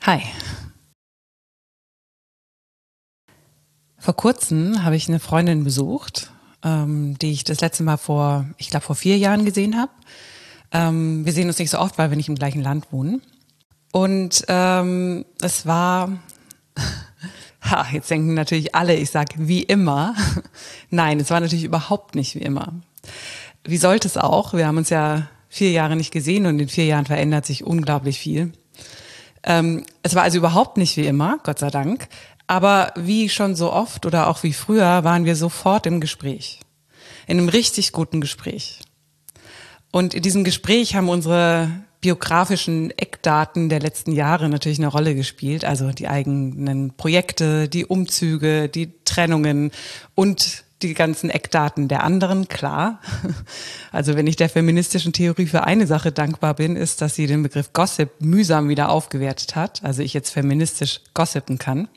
Hi. Vor kurzem habe ich eine Freundin besucht, die ich das letzte Mal vor 4 Jahren gesehen habe. Wir sehen uns nicht so oft, weil wir nicht im gleichen Land wohnen. Und es war, jetzt denken natürlich alle, ich sage wie immer. Nein, es war natürlich überhaupt nicht wie immer. Wie sollte es auch? Wir haben uns ja 4 Jahre nicht gesehen und in 4 Jahren verändert sich unglaublich viel. Es war also überhaupt nicht wie immer, Gott sei Dank. Aber wie schon so oft oder auch wie früher waren wir sofort im Gespräch. In einem richtig guten Gespräch. Und in diesem Gespräch haben unsere biografischen Eckdaten der letzten Jahre natürlich eine Rolle gespielt. Also die eigenen Projekte, die Umzüge, die Trennungen und die ganzen Eckdaten der anderen, klar. Also wenn ich der feministischen Theorie für eine Sache dankbar bin, ist, dass sie den Begriff Gossip mühsam wieder aufgewertet hat. Also ich jetzt feministisch gossipen kann.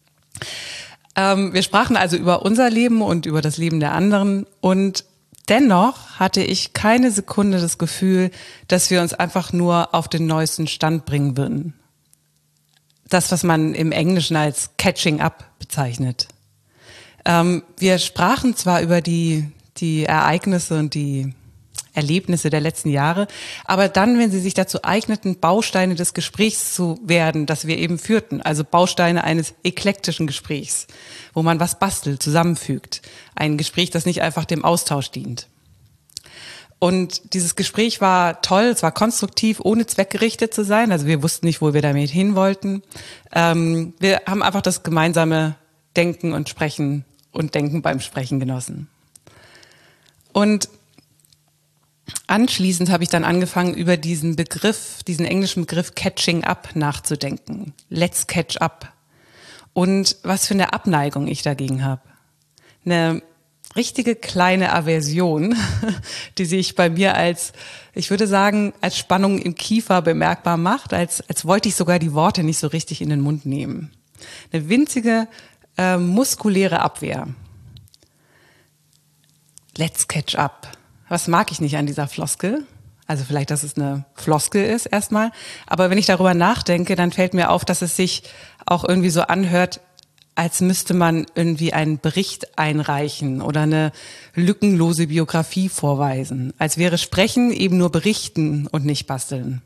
Wir sprachen also über unser Leben und über das Leben der anderen und dennoch hatte ich keine Sekunde das Gefühl, dass wir uns einfach nur auf den neuesten Stand bringen würden. Das, was man im Englischen als Catching Up bezeichnet. Wir sprachen zwar über die Ereignisse und die Erlebnisse der letzten Jahre, aber dann, wenn sie sich dazu eigneten, Bausteine des Gesprächs zu werden, das wir eben führten, also Bausteine eines eklektischen Gesprächs, wo man was bastelt, zusammenfügt. Ein Gespräch, das nicht einfach dem Austausch dient. Und dieses Gespräch war toll, es war konstruktiv, ohne zweckgerichtet zu sein, also wir wussten nicht, wo wir damit hin wollten. Wir haben einfach das gemeinsame Denken und Sprechen und Denken beim Sprechen genossen. Und anschließend habe ich dann angefangen, über diesen englischen Begriff Catching Up nachzudenken. Let's catch up. Und was für eine Abneigung ich dagegen habe. Eine richtige kleine Aversion, die sich bei mir als Spannung im Kiefer bemerkbar macht, als wollte ich sogar die Worte nicht so richtig in den Mund nehmen. Eine winzige muskuläre Abwehr. Let's catch up. Was mag ich nicht an dieser Floskel? Also vielleicht, dass es eine Floskel ist erstmal. Aber wenn ich darüber nachdenke, dann fällt mir auf, dass es sich auch irgendwie so anhört, als müsste man irgendwie einen Bericht einreichen oder eine lückenlose Biografie vorweisen. Als wäre Sprechen eben nur berichten und nicht basteln.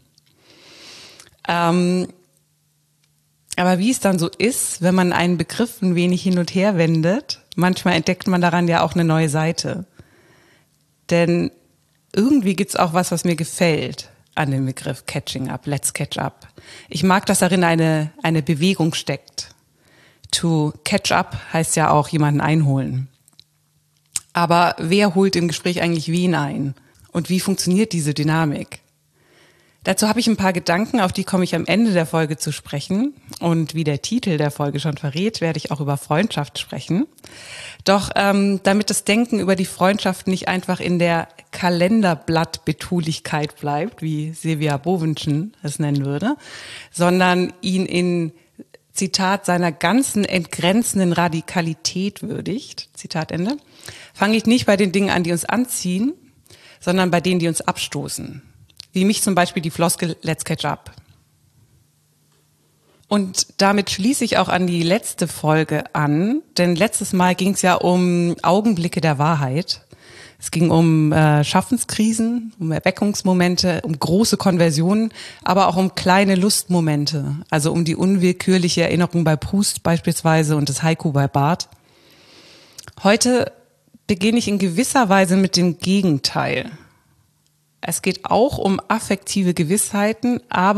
Aber wie es dann so ist, wenn man einen Begriff ein wenig hin und her wendet, manchmal entdeckt man daran ja auch eine neue Seite. Denn irgendwie gibt's auch was mir gefällt an dem Begriff Catching Up, Let's Catch Up. Ich mag, dass darin eine Bewegung steckt. To catch up heißt ja auch jemanden einholen. Aber wer holt im Gespräch eigentlich wen ein? Und wie funktioniert diese Dynamik? Dazu habe ich ein paar Gedanken, auf die komme ich am Ende der Folge zu sprechen. Und wie der Titel der Folge schon verrät, werde ich auch über Freundschaft sprechen. Doch damit das Denken über die Freundschaft nicht einfach in der Kalenderblattbetulichkeit bleibt, wie Silvia Bovenschen es nennen würde, sondern ihn in, Zitat, seiner ganzen entgrenzenden Radikalität würdigt, Zitat Ende, fange ich nicht bei den Dingen an, die uns anziehen, sondern bei denen, die uns abstoßen. Wie mich zum Beispiel die Floskel Let's Catch Up. Und damit schließe ich auch an die letzte Folge an, denn letztes Mal ging es ja um Augenblicke der Wahrheit. Es ging um Schaffenskrisen, um Erweckungsmomente, um große Konversionen, aber auch um kleine Lustmomente, also um die unwillkürliche Erinnerung bei Proust beispielsweise und das Haiku bei Barth. Heute beginne ich in gewisser Weise mit dem Gegenteil. Es geht auch um affektive Gewissheiten,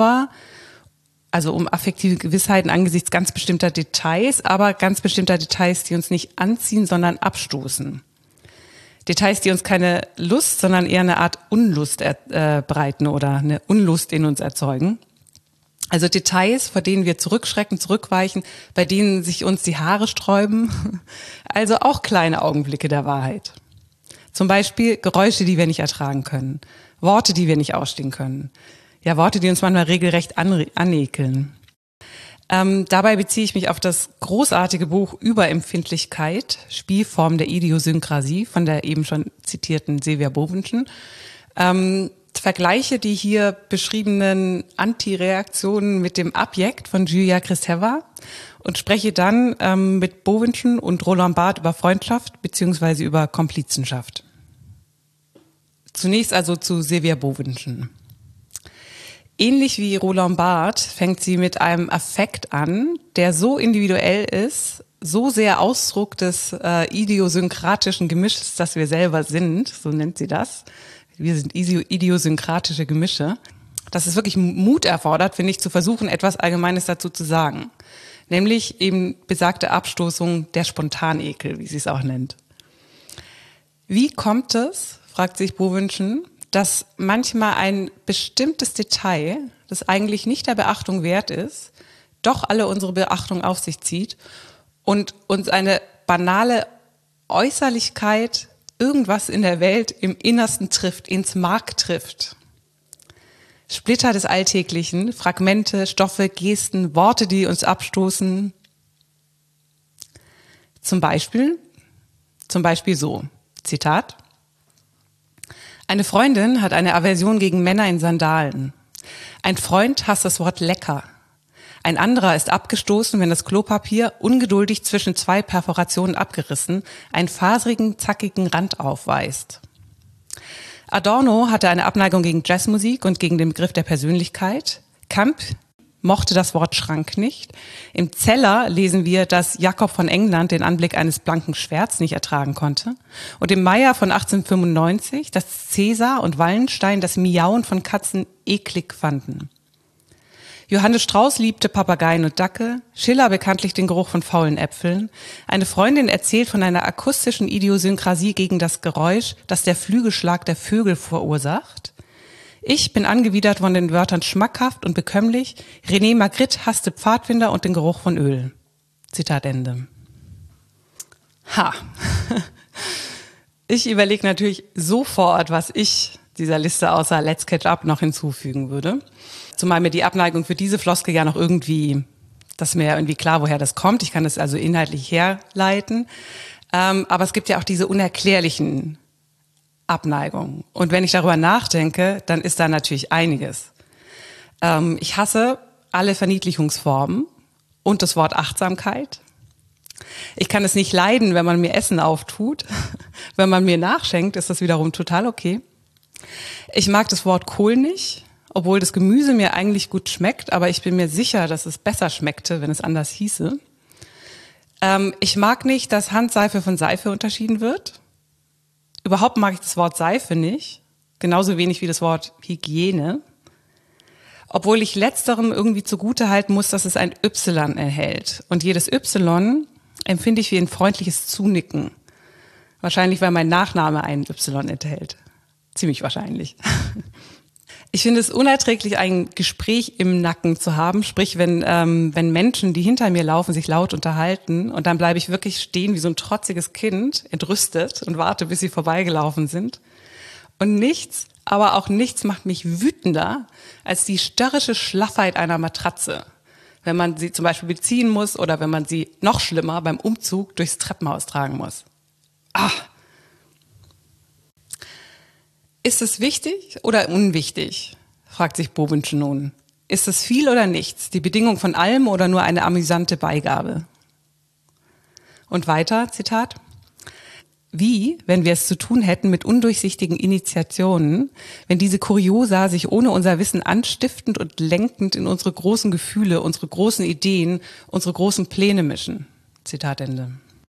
um affektive Gewissheiten angesichts ganz bestimmter Details, aber ganz bestimmter Details, die uns nicht anziehen, sondern abstoßen. Details, die uns keine Lust, sondern eher eine Art Unlust bereiten oder eine Unlust in uns erzeugen. Also Details, vor denen wir zurückschrecken, zurückweichen, bei denen sich uns die Haare sträuben. Also auch kleine Augenblicke der Wahrheit. Zum Beispiel Geräusche, die wir nicht ertragen können. Worte, die wir nicht ausstehen können. Ja, Worte, die uns manchmal regelrecht anekeln. Dabei beziehe ich mich auf das großartige Buch Überempfindlichkeit, Spielform der Idiosynkrasie von der eben schon zitierten Silvia Bovenschen. 2 vergleiche die hier beschriebenen Antireaktionen mit dem Abjekt von Julia Kristeva und spreche dann mit Bovenschen und Roland Barthes über Freundschaft bzw. über Komplizenschaft. Zunächst also zu Silvia Bovenschen. Ähnlich wie Roland Barthes fängt sie mit einem Affekt an, der so individuell ist, so sehr Ausdruck des idiosynkratischen Gemisches, das wir selber sind, so nennt sie das. Wir sind idiosynkratische Gemische. Dass es wirklich Mut erfordert, finde ich, zu versuchen, etwas Allgemeines dazu zu sagen. Nämlich eben besagte Abstoßung der Spontanekel, wie sie es auch nennt. Wie kommt es, fragt sich Bovenschen, dass manchmal ein bestimmtes Detail, das eigentlich nicht der Beachtung wert ist, doch alle unsere Beachtung auf sich zieht und uns eine banale Äußerlichkeit, irgendwas in der Welt im Innersten trifft, ins Mark trifft. Splitter des Alltäglichen, Fragmente, Stoffe, Gesten, Worte, die uns abstoßen. Zum Beispiel so, Zitat: Eine Freundin hat eine Aversion gegen Männer in Sandalen. Ein Freund hasst das Wort lecker. Ein anderer ist abgestoßen, wenn das Klopapier ungeduldig zwischen zwei Perforationen abgerissen einen faserigen, zackigen Rand aufweist. Adorno hatte eine Abneigung gegen Jazzmusik und gegen den Begriff der Persönlichkeit. Camp mochte das Wort Schrank nicht. Im Zeller lesen wir, dass Jakob von England den Anblick eines blanken Schwerts nicht ertragen konnte. Und im Meier von 1895, dass Cäsar und Wallenstein das Miauen von Katzen eklig fanden. Johannes Strauß liebte Papageien und Dackel, Schiller bekanntlich den Geruch von faulen Äpfeln. Eine Freundin erzählt von einer akustischen Idiosynkrasie gegen das Geräusch, das der Flügelschlag der Vögel verursacht. Ich bin angewidert von den Wörtern schmackhaft und bekömmlich. René Magritte hasste Pfadfinder und den Geruch von Öl. Zitat Ende. Ha! Ich überlege natürlich sofort, was ich dieser Liste außer Let's Catch Up noch hinzufügen würde. Zumal mir die Abneigung für diese Floskel ja noch irgendwie, das ist mir ja irgendwie klar, woher das kommt. Ich kann das also inhaltlich herleiten. Aber es gibt ja auch diese unerklärlichen Abneigungen. Und wenn ich darüber nachdenke, dann ist da natürlich einiges. Ich hasse alle Verniedlichungsformen und das Wort Achtsamkeit. Ich kann es nicht leiden, wenn man mir Essen auftut. Wenn man mir nachschenkt, ist das wiederum total okay. Ich mag das Wort Kohl nicht, obwohl das Gemüse mir eigentlich gut schmeckt, aber ich bin mir sicher, dass es besser schmeckte, wenn es anders hieße. Ich mag nicht, dass Handseife von Seife unterschieden wird. Überhaupt mag ich das Wort Seife nicht, genauso wenig wie das Wort Hygiene. Obwohl ich letzterem irgendwie zugute halten muss, dass es ein Y enthält. Und jedes Y empfinde ich wie ein freundliches Zunicken. Wahrscheinlich, weil mein Nachname ein Y enthält. Ziemlich wahrscheinlich. Ich finde es unerträglich, ein Gespräch im Nacken zu haben, sprich, wenn Menschen, die hinter mir laufen, sich laut unterhalten und dann bleibe ich wirklich stehen wie so ein trotziges Kind, entrüstet und warte, bis sie vorbeigelaufen sind. Und nichts, aber auch nichts macht mich wütender als die störrische Schlaffheit einer Matratze, wenn man sie zum Beispiel beziehen muss oder wenn man sie noch schlimmer beim Umzug durchs Treppenhaus tragen muss. Ist es wichtig oder unwichtig? Fragt sich Bovenschen nun. Ist es viel oder nichts? Die Bedingung von allem oder nur eine amüsante Beigabe? Und weiter, Zitat: Wie, wenn wir es zu tun hätten mit undurchsichtigen Initiationen, wenn diese Kuriosa sich ohne unser Wissen anstiftend und lenkend in unsere großen Gefühle, unsere großen Ideen, unsere großen Pläne mischen? Zitat Ende.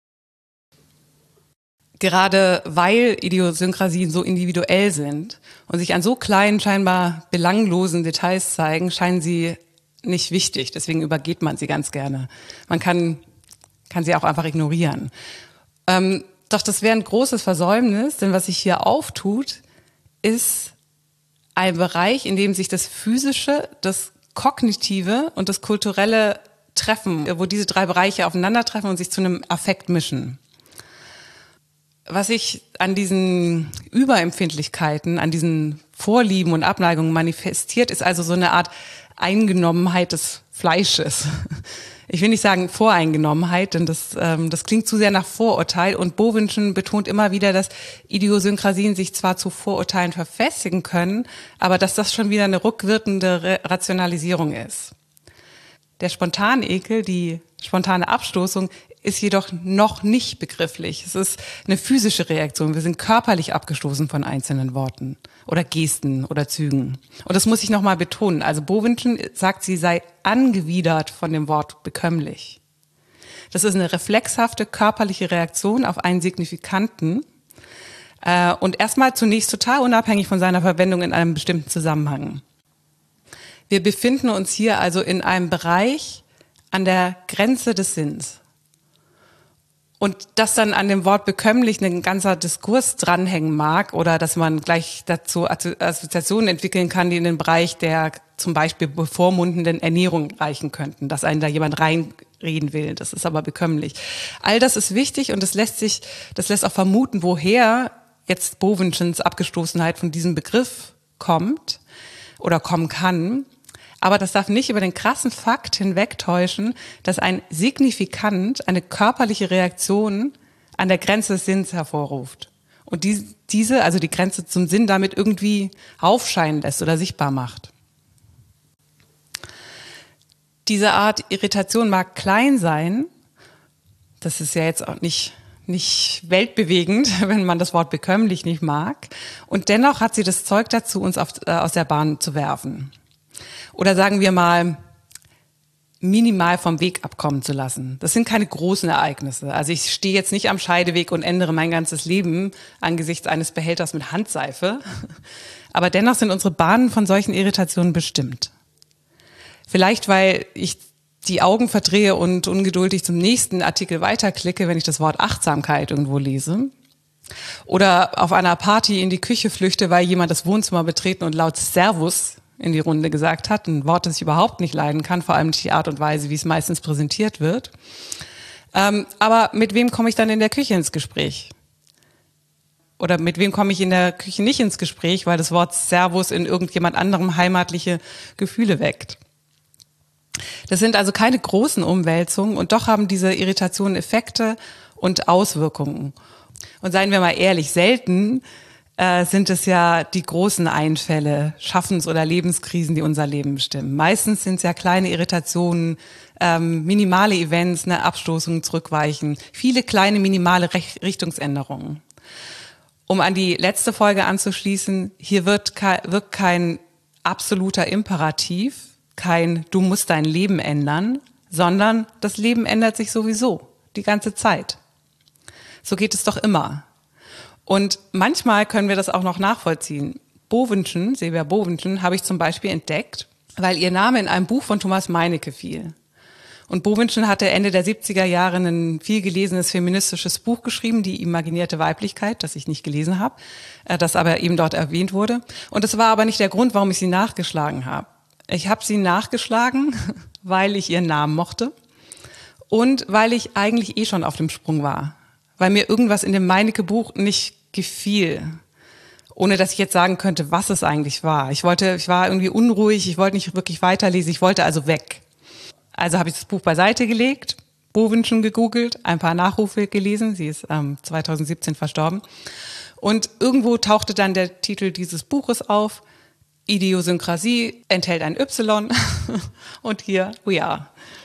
Gerade weil Idiosynkrasien so individuell sind und sich an so kleinen, scheinbar belanglosen Details zeigen, scheinen sie nicht wichtig. Deswegen übergeht man sie ganz gerne. Man kann sie auch einfach ignorieren. Doch das wäre ein großes Versäumnis, denn was sich hier auftut, ist ein Bereich, in dem sich das Physische, das Kognitive und das Kulturelle treffen, wo diese drei Bereiche aufeinandertreffen und sich zu einem Affekt mischen. Was sich an diesen Überempfindlichkeiten, an diesen Vorlieben und Abneigungen manifestiert, ist also so eine Art Eingenommenheit des Fleisches. ich will nicht sagen Voreingenommenheit, denn das klingt zu sehr nach Vorurteil. Und Bovenschen betont immer wieder, dass Idiosynkrasien sich zwar zu Vorurteilen verfestigen können, aber dass das schon wieder eine rückwirkende Rationalisierung ist. Der Spontanekel, die spontane Abstoßung, ist jedoch noch nicht begrifflich. Es ist eine physische Reaktion. Wir sind körperlich abgestoßen von einzelnen Worten oder Gesten oder Zügen. Und das muss ich nochmal betonen. Also Bovenschen sagt, sie sei angewidert von dem Wort bekömmlich. Das ist eine reflexhafte körperliche Reaktion auf einen Signifikanten und erstmal zunächst total unabhängig von seiner Verwendung in einem bestimmten Zusammenhang. Wir befinden uns hier also in einem Bereich an der Grenze des Sinns. Und dass dann an dem Wort bekömmlich ein ganzer Diskurs dranhängen mag oder dass man gleich dazu Assoziationen entwickeln kann, die in den Bereich der zum Beispiel bevormundenden Ernährung reichen könnten, dass einen da jemand reinreden will. Das ist aber bekömmlich. All das ist wichtig und das lässt auch vermuten, woher jetzt Bovenschens Abgestoßenheit von diesem Begriff kommt oder kommen kann. Aber das darf nicht über den krassen Fakt hinwegtäuschen, dass ein Signifikant eine körperliche Reaktion an der Grenze des Sinns hervorruft. Und diese, also die Grenze zum Sinn, damit irgendwie aufscheinen lässt oder sichtbar macht. Diese Art Irritation mag klein sein. Das ist ja jetzt auch nicht weltbewegend, wenn man das Wort bekömmlich nicht mag. Und dennoch hat sie das Zeug dazu, uns aus der Bahn zu werfen. Oder sagen wir mal, minimal vom Weg abkommen zu lassen. Das sind keine großen Ereignisse. Also ich stehe jetzt nicht am Scheideweg und ändere mein ganzes Leben angesichts eines Behälters mit Handseife. Aber dennoch sind unsere Bahnen von solchen Irritationen bestimmt. Vielleicht, weil ich die Augen verdrehe und ungeduldig zum nächsten Artikel weiterklicke, wenn ich das Wort Achtsamkeit irgendwo lese. Oder auf einer Party in die Küche flüchte, weil jemand das Wohnzimmer betreten und laut Servus in die Runde gesagt hat, ein Wort, das ich überhaupt nicht leiden kann, vor allem nicht die Art und Weise, wie es meistens präsentiert wird. Aber mit wem komme ich dann in der Küche ins Gespräch? Oder mit wem komme ich in der Küche nicht ins Gespräch, weil das Wort Servus in irgendjemand anderem heimatliche Gefühle weckt? Das sind also keine großen Umwälzungen und doch haben diese Irritationen Effekte und Auswirkungen. Und seien wir mal ehrlich, selten sind es ja die großen Einfälle, Schaffens- oder Lebenskrisen, die unser Leben bestimmen. Meistens sind es ja kleine Irritationen, minimale Events, eine Abstoßung, Zurückweichen, viele kleine minimale Richtungsänderungen. Um an die letzte Folge anzuschließen, hier wirkt kein absoluter Imperativ, kein Du musst dein Leben ändern, sondern das Leben ändert sich sowieso, die ganze Zeit. So geht es doch immer. Und manchmal können wir das auch noch nachvollziehen. Bovenschen, Silvia Bovenschen, habe ich zum Beispiel entdeckt, weil ihr Name in einem Buch von Thomas Meinecke fiel. Und Bovenschen hatte Ende der 70er Jahre ein viel gelesenes feministisches Buch geschrieben, Die imaginierte Weiblichkeit, das ich nicht gelesen habe, das aber eben dort erwähnt wurde. Und das war aber nicht der Grund, warum ich sie nachgeschlagen habe. Ich habe sie nachgeschlagen, weil ich ihren Namen mochte und weil ich eigentlich schon auf dem Sprung war. Weil mir irgendwas in dem Meinecke-Buch nicht gefiel, ohne dass ich jetzt sagen könnte, was es eigentlich war. Ich war irgendwie unruhig, ich wollte nicht wirklich weiterlesen, ich wollte also weg. Also habe ich das Buch beiseite gelegt, Bovenschen gegoogelt, ein paar Nachrufe gelesen, sie ist 2017 verstorben. Und irgendwo tauchte dann der Titel dieses Buches auf, Idiosynkrasie enthält ein Y und hier we are.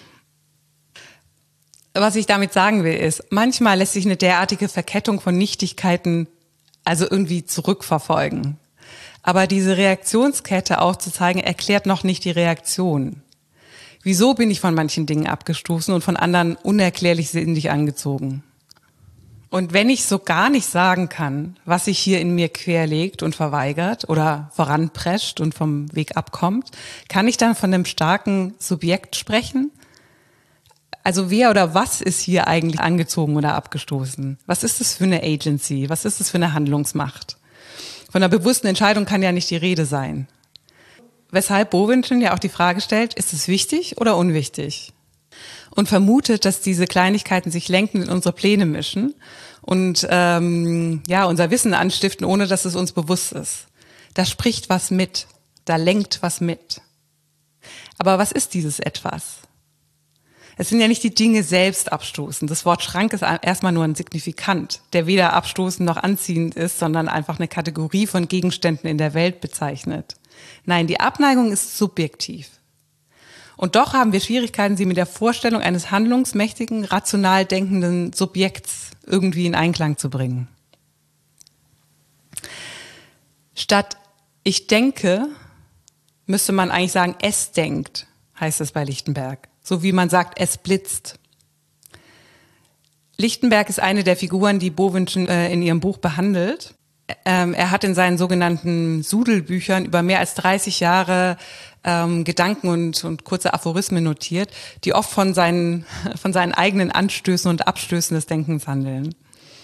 Was ich damit sagen will, ist, manchmal lässt sich eine derartige Verkettung von Nichtigkeiten also irgendwie zurückverfolgen. Aber diese Reaktionskette aufzuzeigen, erklärt noch nicht die Reaktion. Wieso bin ich von manchen Dingen abgestoßen und von anderen unerklärlich sinnlich angezogen? Und wenn ich so gar nicht sagen kann, was sich hier in mir querlegt und verweigert oder voranprescht und vom Weg abkommt, kann ich dann von einem starken Subjekt sprechen? Also wer oder was ist hier eigentlich angezogen oder abgestoßen? Was ist das für eine Agency? Was ist das für eine Handlungsmacht? Von einer bewussten Entscheidung kann ja nicht die Rede sein. Weshalb Bovenschen ja auch die Frage stellt, ist es wichtig oder unwichtig? Und vermutet, dass diese Kleinigkeiten sich lenkend in unsere Pläne mischen und unser Wissen anstiften, ohne dass es uns bewusst ist. Da spricht was mit, da lenkt was mit. Aber was ist dieses Etwas? Es sind ja nicht die Dinge selbst abstoßend. Das Wort Schrank ist erstmal nur ein Signifikant, der weder abstoßend noch anziehend ist, sondern einfach eine Kategorie von Gegenständen in der Welt bezeichnet. Nein, die Abneigung ist subjektiv. Und doch haben wir Schwierigkeiten, sie mit der Vorstellung eines handlungsmächtigen, rational denkenden Subjekts irgendwie in Einklang zu bringen. Statt ich denke, müsste man eigentlich sagen, es denkt, heißt es bei Lichtenberg. So wie man sagt, es blitzt. Lichtenberg ist eine der Figuren, die Bovenschen in ihrem Buch behandelt. Er hat in seinen sogenannten Sudelbüchern über mehr als 30 Jahre Gedanken und kurze Aphorismen notiert, die oft von seinen eigenen Anstößen und Abstößen des Denkens handeln.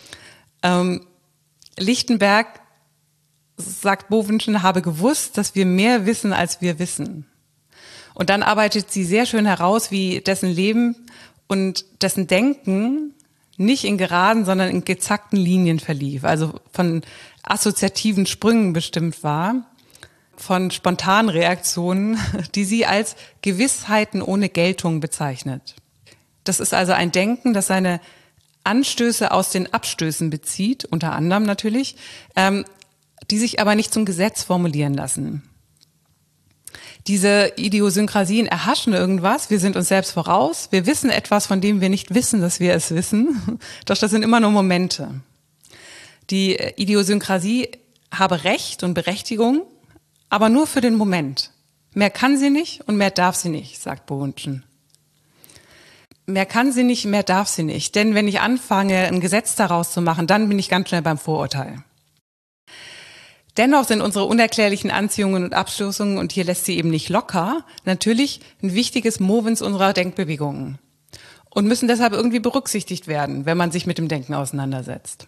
Lichtenberg, sagt Bovenschen, habe gewusst, dass wir mehr wissen, als wir wissen. Und dann arbeitet sie sehr schön heraus, wie dessen Leben und dessen Denken nicht in geraden, sondern in gezackten Linien verlief, also von assoziativen Sprüngen bestimmt war, von spontanen Reaktionen, die sie als Gewissheiten ohne Geltung bezeichnet. Das ist also ein Denken, das seine Anstöße aus den Abstößen bezieht, unter anderem natürlich, die sich aber nicht zum Gesetz formulieren lassen. Diese Idiosynkrasien erhaschen irgendwas, wir sind uns selbst voraus, wir wissen etwas, von dem wir nicht wissen, dass wir es wissen, doch das sind immer nur Momente. Die Idiosynkrasie habe Recht und Berechtigung, aber nur für den Moment. Mehr kann sie nicht und mehr darf sie nicht, sagt Bovenschen. Mehr kann sie nicht, mehr darf sie nicht, denn wenn ich anfange, ein Gesetz daraus zu machen, dann bin ich ganz schnell beim Vorurteil. Dennoch sind unsere unerklärlichen Anziehungen und Abstoßungen, und hier lässt sie eben nicht locker, natürlich ein wichtiges Movens unserer Denkbewegungen und müssen deshalb irgendwie berücksichtigt werden, wenn man sich mit dem Denken auseinandersetzt.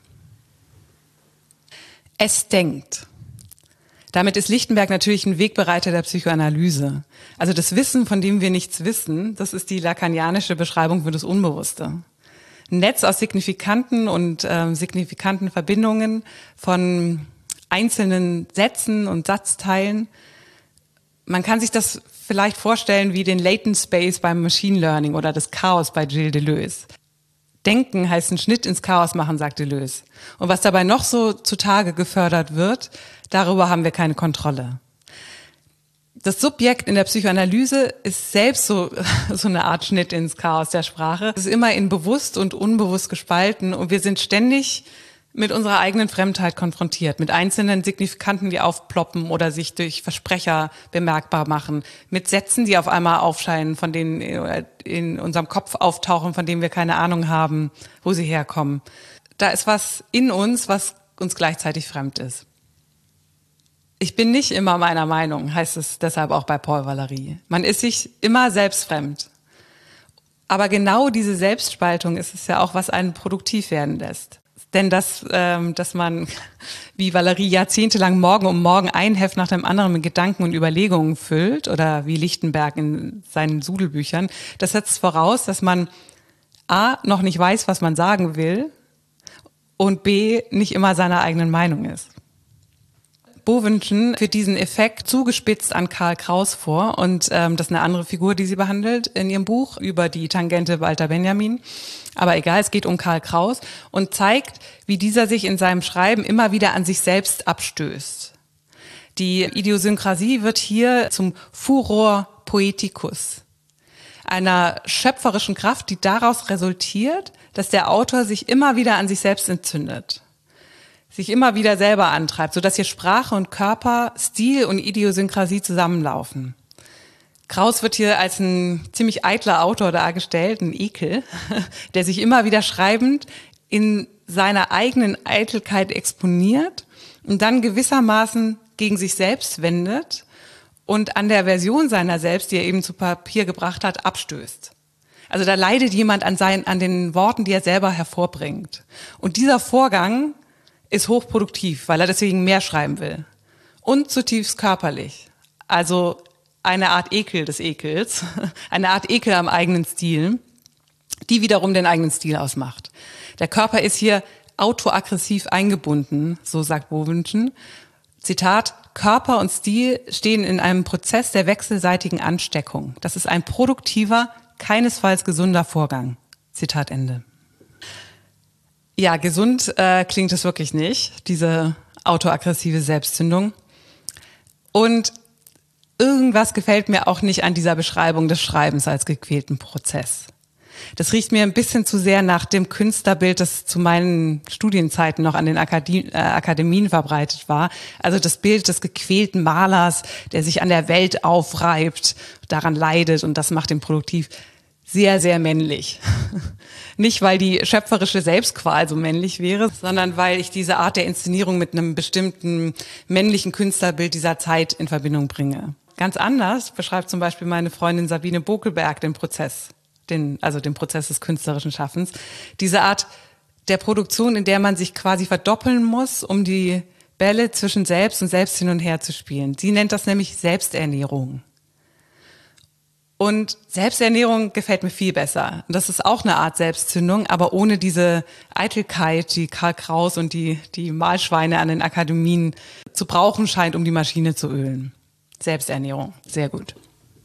Es denkt. Damit ist Lichtenberg natürlich ein Wegbereiter der Psychoanalyse. Also das Wissen, von dem wir nichts wissen, das ist die lacanianische Beschreibung für das Unbewusste. Ein Netz aus signifikanten und signifikanten Verbindungen von einzelnen Sätzen und Satzteilen. Man kann sich das vielleicht vorstellen wie den Latent Space beim Machine Learning oder das Chaos bei Gilles Deleuze. Denken heißt einen Schnitt ins Chaos machen, sagt Deleuze. Und was dabei noch so zutage gefördert wird, darüber haben wir keine Kontrolle. Das Subjekt in der Psychoanalyse ist selbst so eine Art Schnitt ins Chaos der Sprache. Es ist immer in bewusst und unbewusst gespalten und wir sind ständig mit unserer eigenen Fremdheit konfrontiert, mit einzelnen Signifikanten, die aufploppen oder sich durch Versprecher bemerkbar machen, mit Sätzen, die auf einmal aufscheinen, von denen in unserem Kopf auftauchen, von denen wir keine Ahnung haben, wo sie herkommen. Da ist was in uns, was uns gleichzeitig fremd ist. Ich bin nicht immer meiner Meinung, heißt es deshalb auch bei Paul Valéry. Man ist sich immer selbstfremd. Aber genau diese Selbstspaltung ist es ja auch, was einen produktiv werden lässt. Denn dass man, wie Valéry jahrzehntelang Morgen um Morgen ein Heft nach dem anderen mit Gedanken und Überlegungen füllt, oder wie Lichtenberg in seinen Sudelbüchern, das setzt voraus, dass man A, noch nicht weiß, was man sagen will, und B, nicht immer seiner eigenen Meinung ist. Bovenschen führt diesen Effekt zugespitzt an Karl Kraus vor, und das ist eine andere Figur, die sie behandelt in ihrem Buch über die Tangente Walter Benjamin. Aber egal, es geht um Karl Kraus und zeigt, wie dieser sich in seinem Schreiben immer wieder an sich selbst abstößt. Die Idiosynkrasie wird hier zum Furor poeticus, einer schöpferischen Kraft, die daraus resultiert, dass der Autor sich immer wieder an sich selbst entzündet, sich immer wieder selber antreibt, sodass hier Sprache und Körper, Stil und Idiosynkrasie zusammenlaufen. Kraus wird hier als ein ziemlich eitler Autor dargestellt, ein Ekel, der sich immer wieder schreibend in seiner eigenen Eitelkeit exponiert und dann gewissermaßen gegen sich selbst wendet und an der Version seiner selbst, die er eben zu Papier gebracht hat, abstößt. Also da leidet jemand an den Worten, die er selber hervorbringt. Und dieser Vorgang ist hochproduktiv, weil er deswegen mehr schreiben will. Und zutiefst körperlich. Also eine Art Ekel des Ekels, eine Art Ekel am eigenen Stil, die wiederum den eigenen Stil ausmacht. Der Körper ist hier autoaggressiv eingebunden, so sagt Bovenschen. Zitat: Körper und Stil stehen in einem Prozess der wechselseitigen Ansteckung. Das ist ein produktiver keinesfalls gesunder Vorgang. Zitat Ende. Ja, gesund klingt es wirklich nicht, diese autoaggressive Selbstzündung. Und irgendwas gefällt mir auch nicht an dieser Beschreibung des Schreibens als gequälten Prozess. Das riecht mir ein bisschen zu sehr nach dem Künstlerbild, das zu meinen Studienzeiten noch an den Akademien verbreitet war. Also das Bild des gequälten Malers, der sich an der Welt aufreibt, daran leidet und das macht ihn produktiv. Sehr, sehr männlich. Nicht, weil die schöpferische Selbstqual so männlich wäre, sondern weil ich diese Art der Inszenierung mit einem bestimmten männlichen Künstlerbild dieser Zeit in Verbindung bringe. Ganz anders beschreibt zum Beispiel meine Freundin Sabine Bokelberg den Prozess, den Prozess des künstlerischen Schaffens. Diese Art der Produktion, in der man sich quasi verdoppeln muss, um die Bälle zwischen Selbst und Selbst hin und her zu spielen. Sie nennt das nämlich Selbsternährung. Und Selbsternährung gefällt mir viel besser. Und das ist auch eine Art Selbstzündung, aber ohne diese Eitelkeit, die Karl Kraus und die Mahlschweine an den Akademien zu brauchen scheint, um die Maschine zu ölen. Selbsternährung, sehr gut.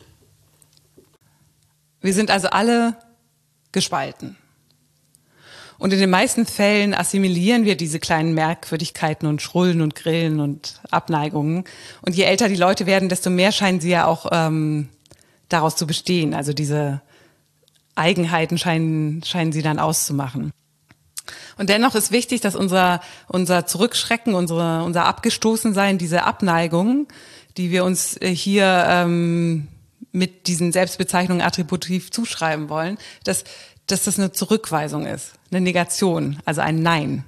Wir sind also alle gespalten. Und in den meisten Fällen assimilieren wir diese kleinen Merkwürdigkeiten und Schrullen und Grillen und Abneigungen. Und je älter die Leute werden, desto mehr scheinen sie ja auch daraus zu bestehen. Also diese Eigenheiten scheinen sie dann auszumachen. Und dennoch ist wichtig, dass unser Zurückschrecken, unser Abgestoßensein, diese Abneigung, die wir uns hier mit diesen Selbstbezeichnungen attributiv zuschreiben wollen, dass das eine Zurückweisung ist, eine Negation, also ein Nein.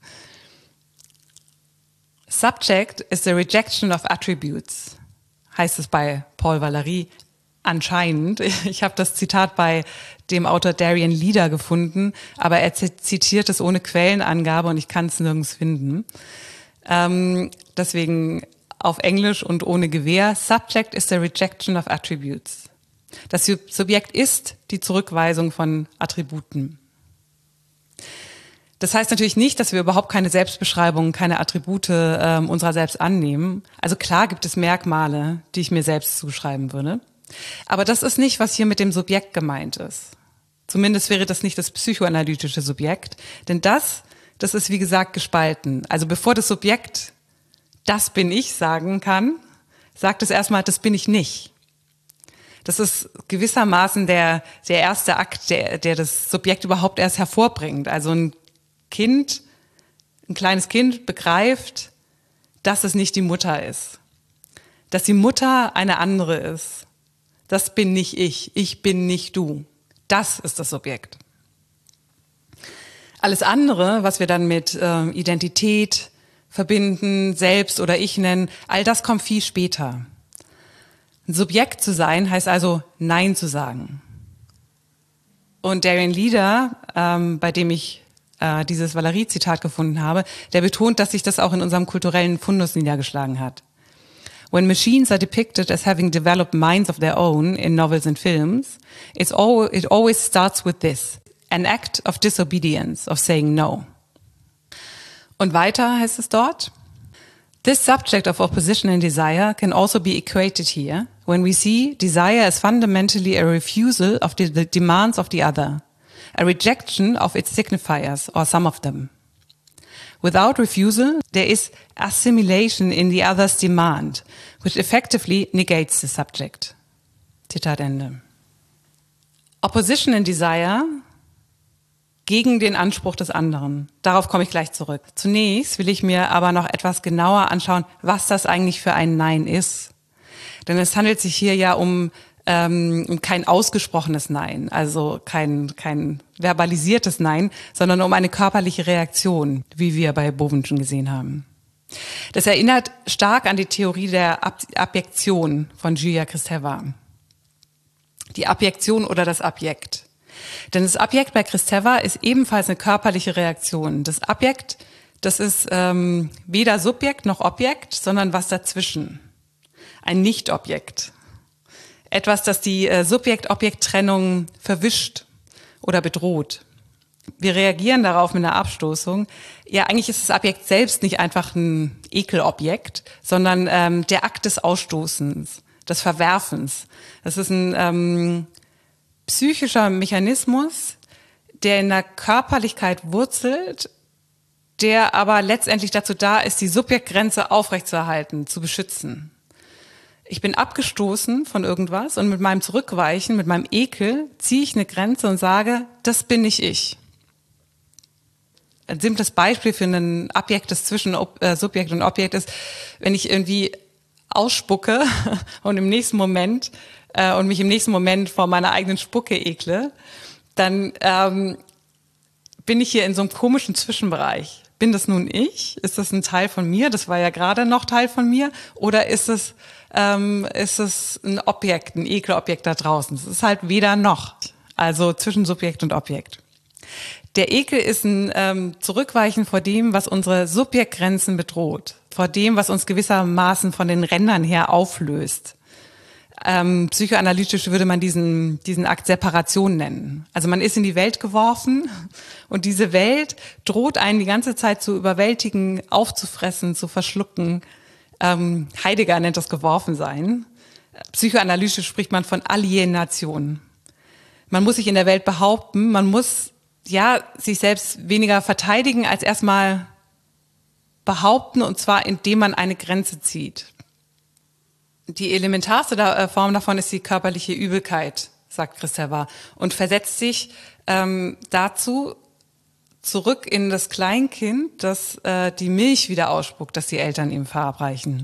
Subject is the rejection of attributes, heißt es bei Paul Valéry. Anscheinend. Ich habe das Zitat bei dem Autor Darian Leader gefunden, aber er zitiert es ohne Quellenangabe und ich kann es nirgends finden. Deswegen auf Englisch und ohne Gewähr. Subject is the rejection of attributes. Das Subjekt ist die Zurückweisung von Attributen. Das heißt natürlich nicht, dass wir überhaupt keine Selbstbeschreibungen, keine Attribute unserer selbst annehmen. Also klar gibt es Merkmale, die ich mir selbst zuschreiben würde. Aber das ist nicht, was hier mit dem Subjekt gemeint ist. Zumindest wäre das nicht das psychoanalytische Subjekt. Denn das ist wie gesagt gespalten. Also bevor das Subjekt das bin ich sagen kann, sagt es erstmal, das bin ich nicht. Das ist gewissermaßen der erste Akt, der das Subjekt überhaupt erst hervorbringt. Also ein kleines Kind begreift, dass es nicht die Mutter ist. Dass die Mutter eine andere ist. Das bin nicht ich bin nicht du. Das ist das Subjekt. Alles andere, was wir dann mit Identität verbinden, selbst oder ich nennen, all das kommt viel später. Ein Subjekt zu sein, heißt also Nein zu sagen. Und Darian Leader, bei dem ich dieses Valéry-Zitat gefunden habe, der betont, dass sich das auch in unserem kulturellen Fundus niedergeschlagen hat. When machines are depicted as having developed minds of their own in novels and films, it always starts with this, an act of disobedience, of saying no. Und weiter heißt es dort, this subject of opposition and desire can also be equated here when we see desire as fundamentally a refusal of the demands of the other, a rejection of its signifiers or some of them. Without refusal, there is assimilation in the other's demand, which effectively negates the subject. Zitat Ende. Opposition and desire gegen den Anspruch des anderen. Darauf komme ich gleich zurück. Zunächst will ich mir aber noch etwas genauer anschauen, was das eigentlich für ein Nein ist. Denn es handelt sich hier ja um kein ausgesprochenes Nein, also kein verbalisiertes Nein, sondern um eine körperliche Reaktion, wie wir bei Boven schon gesehen haben. Das erinnert stark an die Theorie der Abjektion von Julia Kristeva. Die Abjektion oder das Abjekt. Denn das Abjekt bei Kristeva ist ebenfalls eine körperliche Reaktion. Das Abjekt, das ist weder Subjekt noch Objekt, sondern was dazwischen. Ein Nicht-Objekt. Etwas, das die Subjekt-Objekt-Trennung verwischt oder bedroht. Wir reagieren darauf mit einer Abstoßung. Ja, eigentlich ist das Objekt selbst nicht einfach ein Ekelobjekt, sondern der Akt des Ausstoßens, des Verwerfens. Das ist ein psychischer Mechanismus, der in der Körperlichkeit wurzelt, der aber letztendlich dazu da ist, die Subjektgrenze aufrechtzuerhalten, zu beschützen. Ich bin abgestoßen von irgendwas und mit meinem Zurückweichen, mit meinem Ekel ziehe ich eine Grenze und sage, das bin nicht ich. Ein simples Beispiel für ein Abjekt, das zwischen Subjekt und Objekt ist, wenn ich irgendwie ausspucke und mich im nächsten Moment vor meiner eigenen Spucke ekle, dann bin ich hier in so einem komischen Zwischenbereich. Bin das nun ich? Ist das ein Teil von mir? Das war ja gerade noch Teil von mir. Oder ist es ein Objekt, ein Ekelobjekt da draußen? Es ist halt weder noch. Also zwischen Subjekt und Objekt. Der Ekel ist ein Zurückweichen vor dem, was unsere Subjektgrenzen bedroht. Vor dem, was uns gewissermaßen von den Rändern her auflöst. Psychoanalytisch würde man diesen Akt Separation nennen. Also man ist in die Welt geworfen und diese Welt droht einen die ganze Zeit zu überwältigen, aufzufressen, zu verschlucken. Heidegger nennt das Geworfensein. Psychoanalytisch spricht man von Alienation. Man muss sich in der Welt behaupten, man muss sich selbst weniger verteidigen als erstmal behaupten, und zwar indem man eine Grenze zieht. Die elementarste Form davon ist die körperliche Übelkeit, sagt Kristeva, und versetzt sich dazu zurück in das Kleinkind, das die Milch wieder ausspuckt, das die Eltern ihm verabreichen.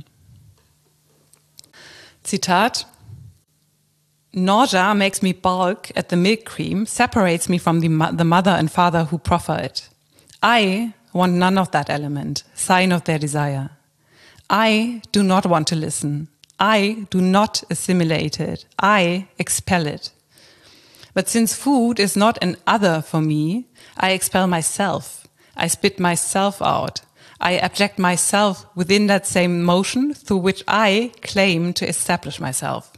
Zitat: Nausea makes me balk at the milk cream, separates me from the mother and father who proffer it. I want none of that element, sign of their desire. I do not want to listen. I do not assimilate it. I expel it. But since food is not an other for me, I expel myself. I spit myself out. I abject myself within that same motion through which I claim to establish myself.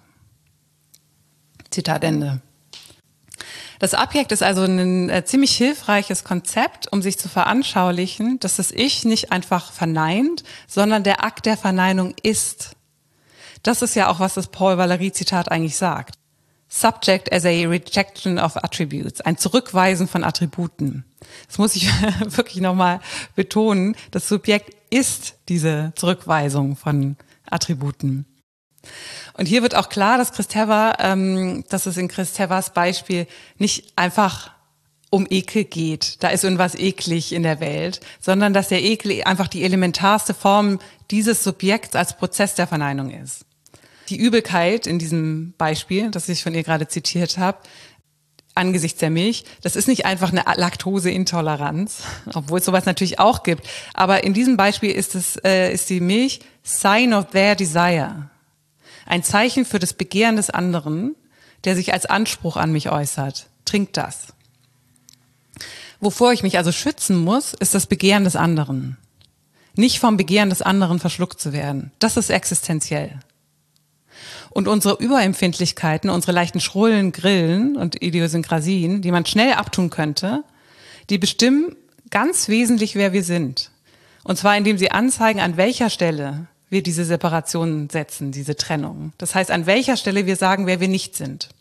Zitat Ende. Das Abjekt ist also ein ziemlich hilfreiches Konzept, um sich zu veranschaulichen, dass das Ich nicht einfach verneint, sondern der Akt der Verneinung ist. Das ist ja auch, was das Paul-Valéry-Zitat eigentlich sagt. Subject as a rejection of attributes, ein Zurückweisen von Attributen. Das muss ich wirklich nochmal betonen. Das Subjekt ist diese Zurückweisung von Attributen. Und hier wird auch klar, dass es in Kristevas Beispiel nicht einfach um Ekel geht. Da ist irgendwas eklig in der Welt, sondern dass der Ekel einfach die elementarste Form dieses Subjekts als Prozess der Verneinung ist. Die Übelkeit in diesem Beispiel, das ich von ihr gerade zitiert habe, angesichts der Milch, das ist nicht einfach eine Laktoseintoleranz, obwohl es sowas natürlich auch gibt. Aber in diesem Beispiel ist die Milch sign of their desire. Ein Zeichen für das Begehren des anderen, der sich als Anspruch an mich äußert. Trink das. Wovor ich mich also schützen muss, ist das Begehren des anderen. Nicht vom Begehren des anderen verschluckt zu werden. Das ist existenziell. Und unsere Überempfindlichkeiten, unsere leichten Schrullen, Grillen und Idiosynkrasien, die man schnell abtun könnte, die bestimmen ganz wesentlich, wer wir sind. Und zwar, indem sie anzeigen, an welcher Stelle wir diese Separation setzen, diese Trennung. Das heißt, an welcher Stelle wir sagen, wer wir nicht sind.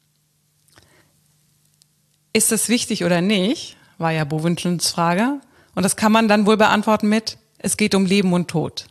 Ist das wichtig oder nicht, war ja Bovenschens Frage. Und das kann man dann wohl beantworten mit, es geht um Leben und Tod.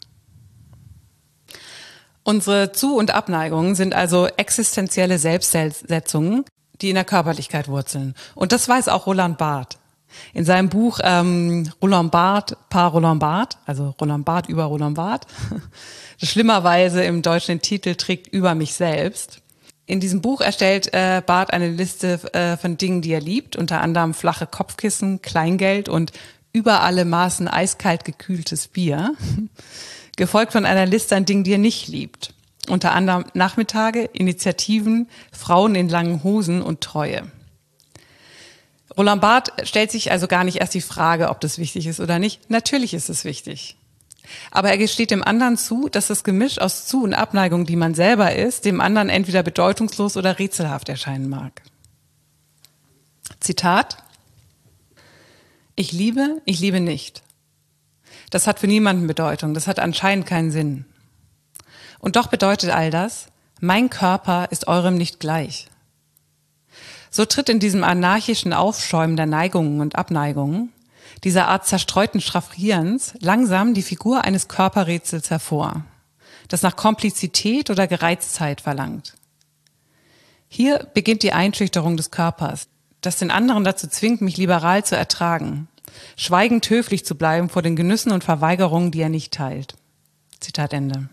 Unsere Zu- und Abneigungen sind also existenzielle Selbstsetzungen, die in der Körperlichkeit wurzeln. Und das weiß auch Roland Barthes. In seinem Buch Roland Barthes par Roland Barthes, also Roland Barthes über Roland Barthes, das schlimmerweise im Deutschen den Titel trägt Über mich selbst. In diesem Buch erstellt Barthes eine Liste von Dingen, die er liebt, unter anderem flache Kopfkissen, Kleingeld und über alle Maßen eiskalt gekühltes Bier, gefolgt von einer Liste an Dingen, die er nicht liebt. Unter anderem Nachmittage, Initiativen, Frauen in langen Hosen und Treue. Roland Barthes stellt sich also gar nicht erst die Frage, ob das wichtig ist oder nicht. Natürlich ist es wichtig. Aber er gesteht dem anderen zu, dass das Gemisch aus Zu- und Abneigung, die man selber ist, dem anderen entweder bedeutungslos oder rätselhaft erscheinen mag. Zitat: Ich liebe nicht. Das hat für niemanden Bedeutung, das hat anscheinend keinen Sinn. Und doch bedeutet all das, mein Körper ist eurem nicht gleich. So tritt in diesem anarchischen Aufschäumen der Neigungen und Abneigungen, dieser Art zerstreuten Schraffierens, langsam die Figur eines Körperrätsels hervor, das nach Komplizität oder Gereiztheit verlangt. Hier beginnt die Einschüchterung des Körpers, das den anderen dazu zwingt, mich liberal zu ertragen, schweigend höflich zu bleiben vor den Genüssen und Verweigerungen, die er nicht teilt. Zitat Ende.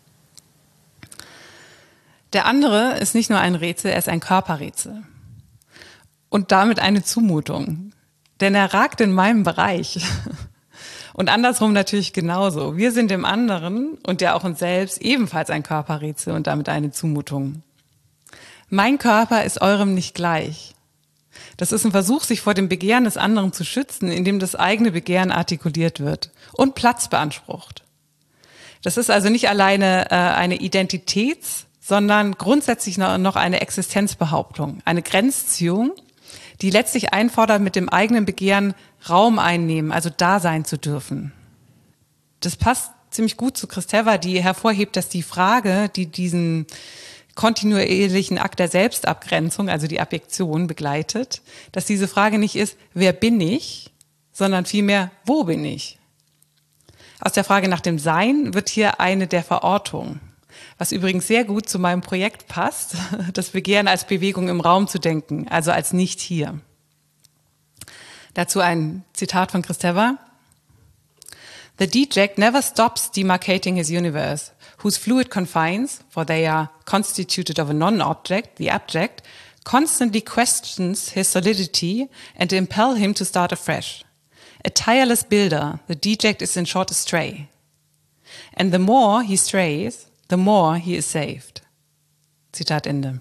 Der andere ist nicht nur ein Rätsel, er ist ein Körperrätsel. Und damit eine Zumutung. Denn er ragt in meinem Bereich. Und andersrum natürlich genauso. Wir sind dem anderen und der auch uns selbst ebenfalls ein Körperrätsel und damit eine Zumutung. Mein Körper ist eurem nicht gleich. Das ist ein Versuch, sich vor dem Begehren des anderen zu schützen, indem das eigene Begehren artikuliert wird und Platz beansprucht. Das ist also nicht alleine eine Identitäts-, sondern grundsätzlich noch eine Existenzbehauptung, eine Grenzziehung, die letztlich einfordert, mit dem eigenen Begehren Raum einnehmen, also da sein zu dürfen. Das passt ziemlich gut zu Kristeva, die hervorhebt, dass die Frage, die diesen kontinuierlichen Akt der Selbstabgrenzung, also die Abjektion, begleitet, dass diese Frage nicht ist, wer bin ich, sondern vielmehr, wo bin ich? Aus der Frage nach dem Sein wird hier eine der Verortung, was übrigens sehr gut zu meinem Projekt passt, das Begehren als Bewegung im Raum zu denken, also als nicht hier. Dazu ein Zitat von Kristeva. The deject never stops demarcating his universe, whose fluid confines, for they are constituted of a non-object, the abject, constantly questions his solidity and impel him to start afresh. A tireless builder, the deject is in short a stray. And the more he strays, the more he is saved. Zitat Ende.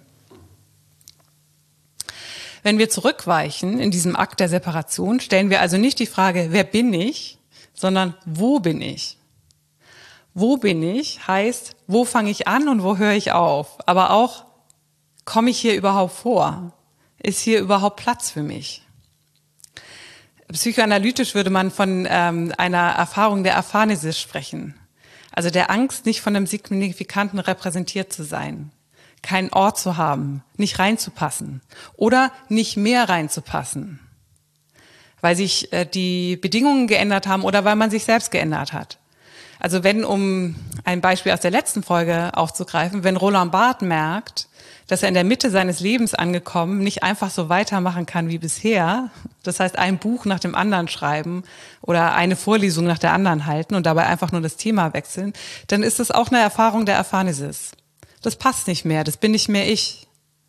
Wenn wir zurückweichen in diesem Akt der Separation, stellen wir also nicht die Frage, wer bin ich, sondern wo bin ich? Wo bin ich heißt, wo fange ich an und wo höre ich auf? Aber auch, komme ich hier überhaupt vor? Ist hier überhaupt Platz für mich? Psychoanalytisch würde man von einer Erfahrung der Aphanesis sprechen. Also der Angst, nicht von einem Signifikanten repräsentiert zu sein, keinen Ort zu haben, nicht reinzupassen oder nicht mehr reinzupassen, weil sich die Bedingungen geändert haben oder weil man sich selbst geändert hat. Also wenn, um ein Beispiel aus der letzten Folge aufzugreifen, wenn Roland Barthes merkt, dass er in der Mitte seines Lebens angekommen nicht einfach so weitermachen kann wie bisher, das heißt ein Buch nach dem anderen schreiben oder eine Vorlesung nach der anderen halten und dabei einfach nur das Thema wechseln, dann ist das auch eine Erfahrung der Aphanesis. Das passt nicht mehr, das bin nicht mehr ich.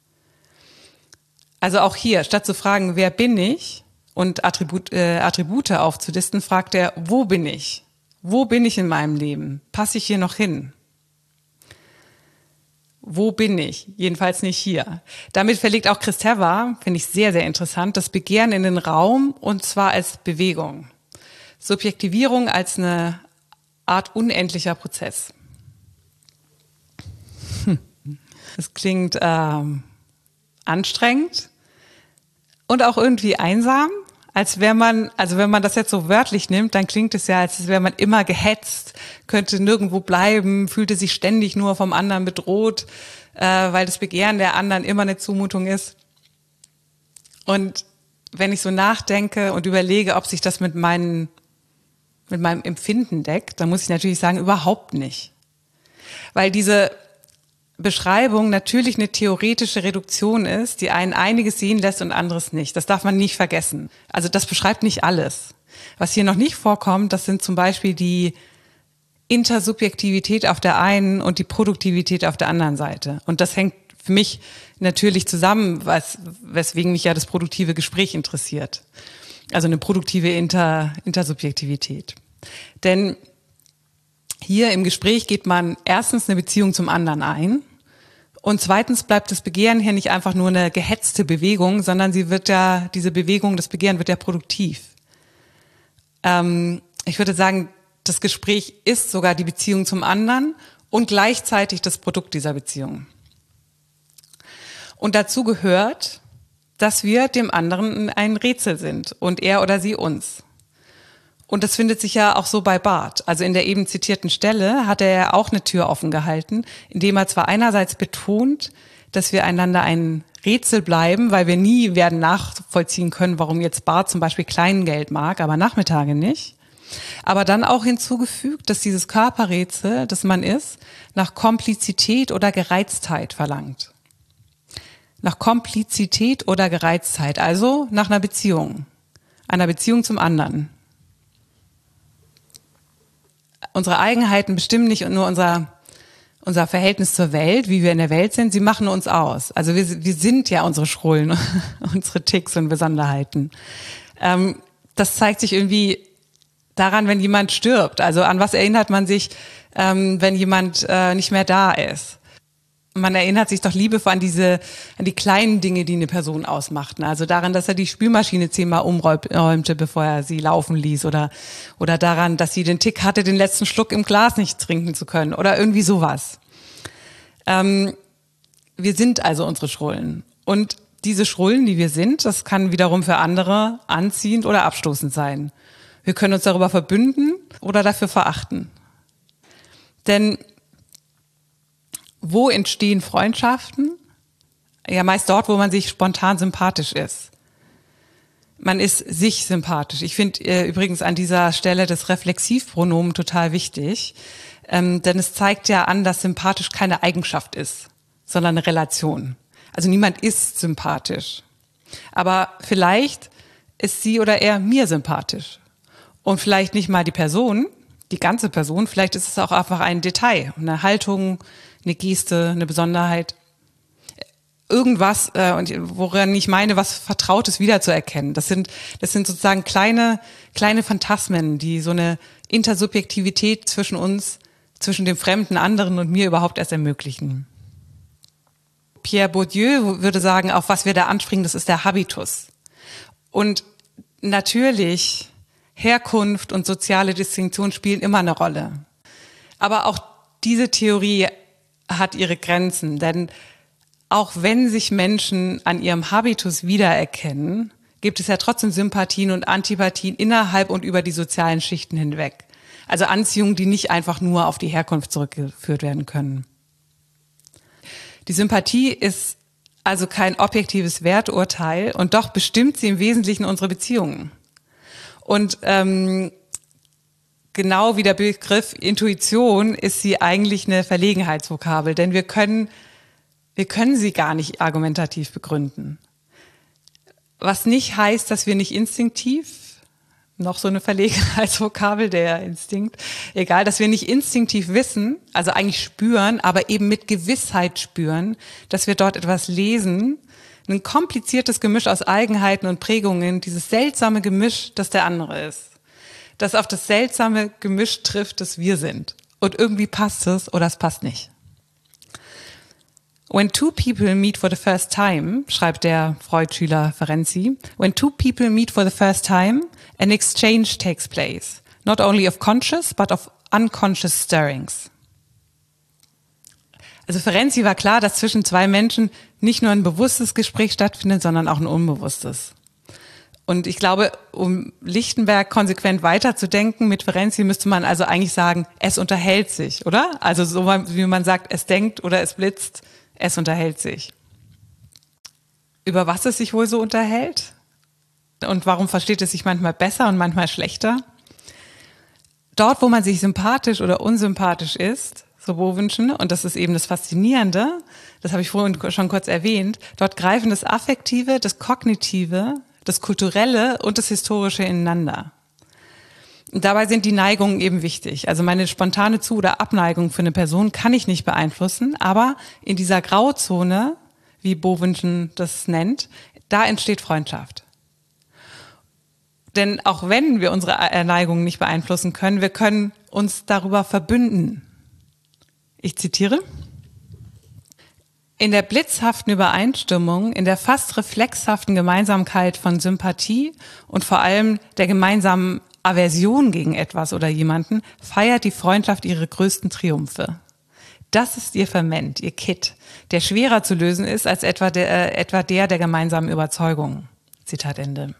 Also auch hier, statt zu fragen, wer bin ich und Attribute aufzulisten, fragt er, wo bin ich? Wo bin ich in meinem Leben? Passe ich hier noch hin? Wo bin ich? Jedenfalls nicht hier. Damit verlegt auch Kristeva, finde ich sehr, sehr interessant, das Begehren in den Raum und zwar als Bewegung. Subjektivierung als eine Art unendlicher Prozess. Das klingt anstrengend und auch irgendwie einsam. Als wäre man, also wenn man das jetzt so wörtlich nimmt, dann klingt es ja, als wäre man immer gehetzt, könnte nirgendwo bleiben, fühlte sich ständig nur vom anderen bedroht, weil das Begehren der anderen immer eine Zumutung ist. Und wenn ich so nachdenke und überlege, ob sich das mit meinem Empfinden deckt, dann muss ich natürlich sagen, überhaupt nicht. Weil diese Beschreibung natürlich eine theoretische Reduktion ist, die einen einiges sehen lässt und anderes nicht. Das darf man nicht vergessen. Also das beschreibt nicht alles. Was hier noch nicht vorkommt, das sind zum Beispiel die Intersubjektivität auf der einen und die Produktivität auf der anderen Seite. Und das hängt für mich natürlich zusammen, weswegen mich ja das produktive Gespräch interessiert. Also eine produktive Intersubjektivität. Denn hier im Gespräch geht man erstens eine Beziehung zum anderen ein und zweitens bleibt das Begehren hier nicht einfach nur eine gehetzte Bewegung, sondern diese Bewegung, das Begehren wird ja produktiv. Ich würde sagen, das Gespräch ist sogar die Beziehung zum anderen und gleichzeitig das Produkt dieser Beziehung. Und dazu gehört, dass wir dem anderen ein Rätsel sind und er oder sie uns. Und das findet sich ja auch so bei Barthes. Also in der eben zitierten Stelle hat er ja auch eine Tür offen gehalten, indem er zwar einerseits betont, dass wir einander ein Rätsel bleiben, weil wir nie werden nachvollziehen können, warum jetzt Bart zum Beispiel Kleingeld mag, aber Nachmittage nicht. Aber dann auch hinzugefügt, dass dieses Körperrätsel, das man ist, nach Komplizität oder Gereiztheit verlangt. Nach Komplizität oder Gereiztheit, also nach einer Beziehung zum anderen. Unsere Eigenheiten bestimmen nicht nur unser Verhältnis zur Welt, wie wir in der Welt sind, sie machen uns aus. Also wir sind ja unsere Schrullen, unsere Ticks und Besonderheiten. Das zeigt sich irgendwie daran, wenn jemand stirbt. Also an was erinnert man sich, wenn jemand nicht mehr da ist? Man erinnert sich doch liebevoll an die kleinen Dinge, die eine Person ausmachten. Also daran, dass er die Spülmaschine 10-mal umräumte, bevor er sie laufen ließ, oder daran, dass sie den Tick hatte, den letzten Schluck im Glas nicht trinken zu können, oder irgendwie sowas. Wir sind also unsere Schrullen. Und diese Schrullen, die wir sind, das kann wiederum für andere anziehend oder abstoßend sein. Wir können uns darüber verbünden oder dafür verachten. Denn wo entstehen Freundschaften? Ja, meist dort, wo man sich spontan sympathisch ist. Man ist sich sympathisch. Ich finde übrigens an dieser Stelle das Reflexivpronomen total wichtig, denn es zeigt ja an, dass sympathisch keine Eigenschaft ist, sondern eine Relation. Also niemand ist sympathisch. Aber vielleicht ist sie oder er mir sympathisch. Und vielleicht nicht mal die Person, die ganze Person, vielleicht ist es auch einfach ein Detail, eine Haltung, eine Geste, eine Besonderheit, irgendwas, woran ich meine, was Vertrautes wiederzuerkennen. Das sind sozusagen kleine Phantasmen, die so eine Intersubjektivität zwischen uns, zwischen dem fremden anderen und mir überhaupt erst ermöglichen. Pierre Bourdieu würde sagen, auf was wir da anspringen, das ist der Habitus. Und natürlich, Herkunft und soziale Distinktion spielen immer eine Rolle. Aber auch diese Theorie hat ihre Grenzen, denn auch wenn sich Menschen an ihrem Habitus wiedererkennen, gibt es ja trotzdem Sympathien und Antipathien innerhalb und über die sozialen Schichten hinweg. Also Anziehungen, die nicht einfach nur auf die Herkunft zurückgeführt werden können. Die Sympathie ist also kein objektives Werturteil und doch bestimmt sie im Wesentlichen unsere Beziehungen. Und genau wie der Begriff Intuition ist sie eigentlich eine Verlegenheitsvokabel, denn wir können sie gar nicht argumentativ begründen. Was nicht heißt, dass wir nicht instinktiv, noch so eine Verlegenheitsvokabel, der Instinkt, egal, dass wir nicht instinktiv wissen, also eigentlich spüren, aber eben mit Gewissheit spüren, dass wir dort etwas lesen, ein kompliziertes Gemisch aus Eigenheiten und Prägungen, dieses seltsame Gemisch, das der andere ist. Das auf das seltsame Gemisch trifft, das wir sind. Und irgendwie passt es oder es passt nicht. When two people meet for the first time, schreibt der Freud-Schüler Ferenczi, when two people meet for the first time, an exchange takes place, not only of conscious, but of unconscious stirrings. Also Ferenczi war klar, dass zwischen zwei Menschen nicht nur ein bewusstes Gespräch stattfindet, sondern auch ein unbewusstes. Und ich glaube, um Lichtenberg konsequent weiterzudenken, mit Ferenczi müsste man also eigentlich sagen, es unterhält sich, oder? Also so wie man sagt, es denkt oder es blitzt, es unterhält sich. Über was es sich wohl so unterhält? Und warum versteht es sich manchmal besser und manchmal schlechter? Dort, wo man sich sympathisch oder unsympathisch ist, so Bovenschen, und das ist eben das Faszinierende, das habe ich vorhin schon kurz erwähnt, dort greifen das Affektive, das Kognitive, das Kulturelle und das Historische ineinander. Und dabei sind die Neigungen eben wichtig. Also meine spontane Zu- oder Abneigung für eine Person kann ich nicht beeinflussen, aber in dieser Grauzone, wie Bovenschen das nennt, da entsteht Freundschaft. Denn auch wenn wir unsere Neigungen nicht beeinflussen können, wir können uns darüber verbünden. Ich zitiere: In der blitzhaften Übereinstimmung, in der fast reflexhaften Gemeinsamkeit von Sympathie und vor allem der gemeinsamen Aversion gegen etwas oder jemanden feiert die Freundschaft ihre größten Triumphe. Das ist ihr Ferment, ihr Kitt, der schwerer zu lösen ist als etwa der gemeinsamen Überzeugung. Zitat Ende.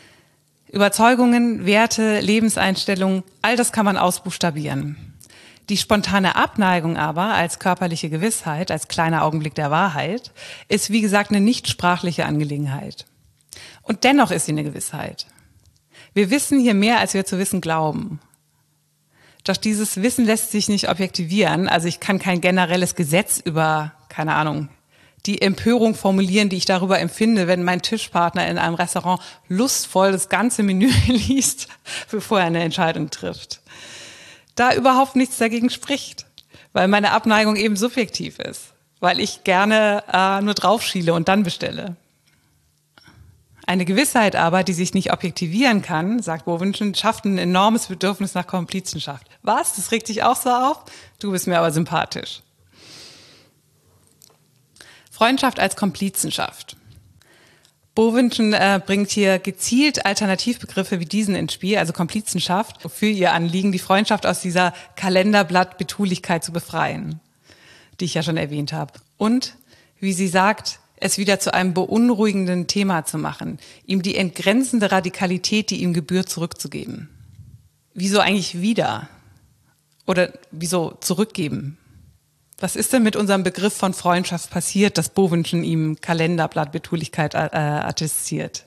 Überzeugungen, Werte, Lebenseinstellungen, all das kann man ausbuchstabieren. Die spontane Abneigung aber als körperliche Gewissheit, als kleiner Augenblick der Wahrheit, ist wie gesagt eine nicht sprachliche Angelegenheit. Und dennoch ist sie eine Gewissheit. Wir wissen hier mehr, als wir zu wissen glauben. Doch dieses Wissen lässt sich nicht objektivieren. Also ich kann kein generelles Gesetz über, keine Ahnung, die Empörung formulieren, die ich darüber empfinde, wenn mein Tischpartner in einem Restaurant lustvoll das ganze Menü liest, bevor er eine Entscheidung trifft. Da überhaupt nichts dagegen spricht, weil meine Abneigung eben subjektiv ist, weil ich gerne nur draufschiele und dann bestelle. Eine Gewissheit aber, die sich nicht objektivieren kann, sagt Bovenschen, schafft ein enormes Bedürfnis nach Komplizenschaft. Was? Das regt dich auch so auf? Du bist mir aber sympathisch. Freundschaft als Komplizenschaft. Bovenschen bringt hier gezielt Alternativbegriffe wie diesen ins Spiel, also Komplizenschaft, für ihr Anliegen, die Freundschaft aus dieser Kalenderblatt-Betulichkeit zu befreien, die ich ja schon erwähnt habe. Und, wie sie sagt, es wieder zu einem beunruhigenden Thema zu machen, ihm die entgrenzende Radikalität, die ihm gebührt, zurückzugeben. Wieso eigentlich wieder? Oder wieso zurückgeben? Was ist denn mit unserem Begriff von Freundschaft passiert, dass Bovenschen ihm Kalenderblatt-Betulichkeit attestiert?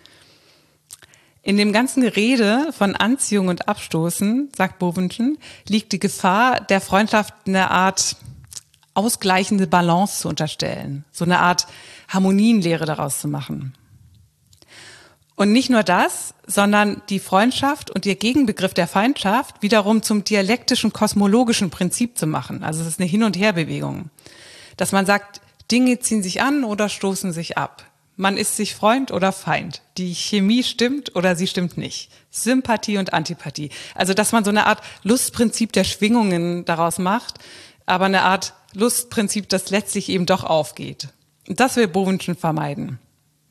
In dem ganzen Gerede von Anziehung und Abstoßen, sagt Bovenschen, liegt die Gefahr, der Freundschaft eine Art ausgleichende Balance zu unterstellen, so eine Art Harmonienlehre daraus zu machen. Und nicht nur das, sondern die Freundschaft und ihr Gegenbegriff der Feindschaft wiederum zum dialektischen, kosmologischen Prinzip zu machen. Also es ist eine Hin- und Herbewegung. Dass man sagt, Dinge ziehen sich an oder stoßen sich ab. Man ist sich Freund oder Feind. Die Chemie stimmt oder sie stimmt nicht. Sympathie und Antipathie. Also dass man so eine Art Lustprinzip der Schwingungen daraus macht, aber eine Art Lustprinzip, das letztlich eben doch aufgeht. Und das will Bovenschen vermeiden.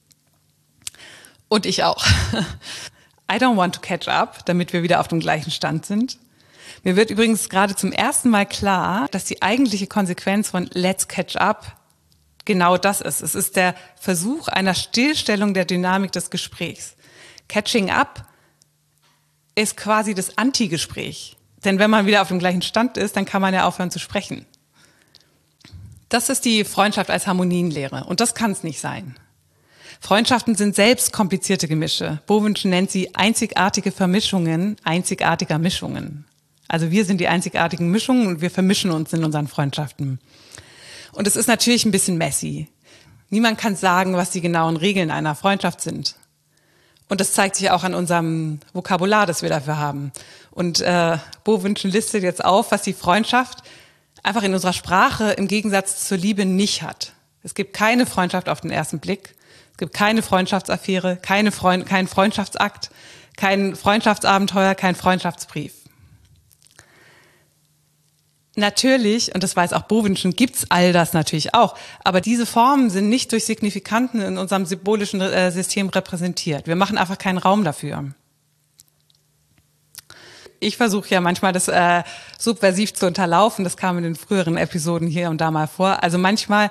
Und ich auch. I don't want to catch up, damit wir wieder auf dem gleichen Stand sind. Mir wird übrigens gerade zum ersten Mal klar, dass die eigentliche Konsequenz von Let's catch up genau das ist. Es ist der Versuch einer Stillstellung der Dynamik des Gesprächs. Catching up ist quasi das Anti-Gespräch. Denn wenn man wieder auf dem gleichen Stand ist, dann kann man ja aufhören zu sprechen. Das ist die Freundschaft als Harmonienlehre. Und das kann es nicht sein. Freundschaften sind selbst komplizierte Gemische. Bovenschen nennt sie einzigartige Vermischungen einzigartiger Mischungen. Also wir sind die einzigartigen Mischungen und wir vermischen uns in unseren Freundschaften. Und es ist natürlich ein bisschen messy. Niemand kann sagen, was die genauen Regeln einer Freundschaft sind. Und das zeigt sich auch an unserem Vokabular, das wir dafür haben. Und Bovenschen listet jetzt auf, was die Freundschaft einfach in unserer Sprache im Gegensatz zur Liebe nicht hat. Es gibt keine Freundschaft auf den ersten Blick. Es gibt keine Freundschaftsaffäre, kein Freundschaftsakt, kein Freundschaftsabenteuer, kein Freundschaftsbrief. Natürlich, und das weiß auch Bovenschen, gibt's all das natürlich auch, aber diese Formen sind nicht durch Signifikanten in unserem symbolischen System repräsentiert. Wir machen einfach keinen Raum dafür. Ich versuche ja manchmal das subversiv zu unterlaufen, das kam in den früheren Episoden hier und da mal vor. Also manchmal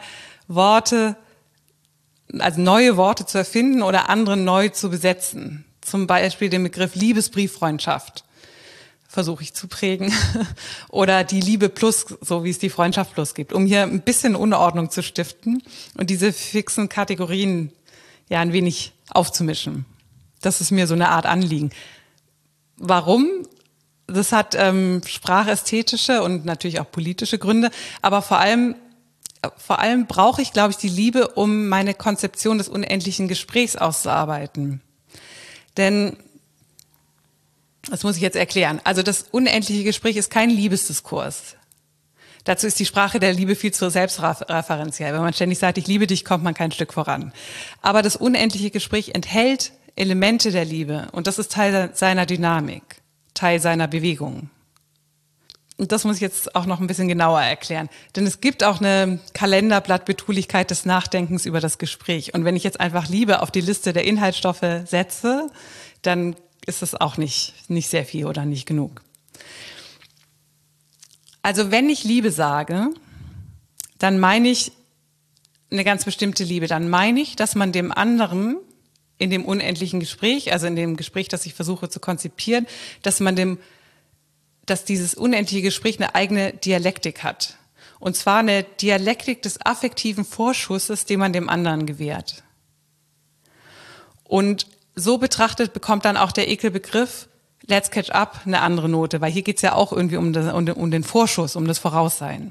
neue Worte zu erfinden oder andere neu zu besetzen. Zum Beispiel den Begriff Liebesbrieffreundschaft versuche ich zu prägen. Oder die Liebe plus, so wie es die Freundschaft plus gibt, um hier ein bisschen Unordnung zu stiften und diese fixen Kategorien ja ein wenig aufzumischen. Das ist mir so eine Art Anliegen. Warum? Das hat sprachästhetische und natürlich auch politische Gründe, aber vor allem brauche ich, glaube ich, die Liebe, um meine Konzeption des unendlichen Gesprächs auszuarbeiten. Denn, das muss ich jetzt erklären, also das unendliche Gespräch ist kein Liebesdiskurs. Dazu ist die Sprache der Liebe viel zu selbstreferenziell. Wenn man ständig sagt, ich liebe dich, kommt man kein Stück voran. Aber das unendliche Gespräch enthält Elemente der Liebe und das ist Teil seiner Dynamik, Teil seiner Bewegung. Und das muss ich jetzt auch noch ein bisschen genauer erklären. Denn es gibt auch eine Kalenderblattbetulichkeit des Nachdenkens über das Gespräch. Und wenn ich jetzt einfach Liebe auf die Liste der Inhaltsstoffe setze, dann ist das auch nicht sehr viel oder nicht genug. Also wenn ich Liebe sage, dann meine ich eine ganz bestimmte Liebe. Dann meine ich, dass man dem anderen in dem unendlichen Gespräch, also in dem Gespräch, das ich versuche zu konzipieren, dass man dem dass dieses unendliche Gespräch eine eigene Dialektik hat. Und zwar eine Dialektik des affektiven Vorschusses, den man dem anderen gewährt. Und so betrachtet bekommt dann auch der Ekelbegriff Let's Catch Up eine andere Note, weil hier geht es ja auch irgendwie um den Vorschuss, um das Voraussein.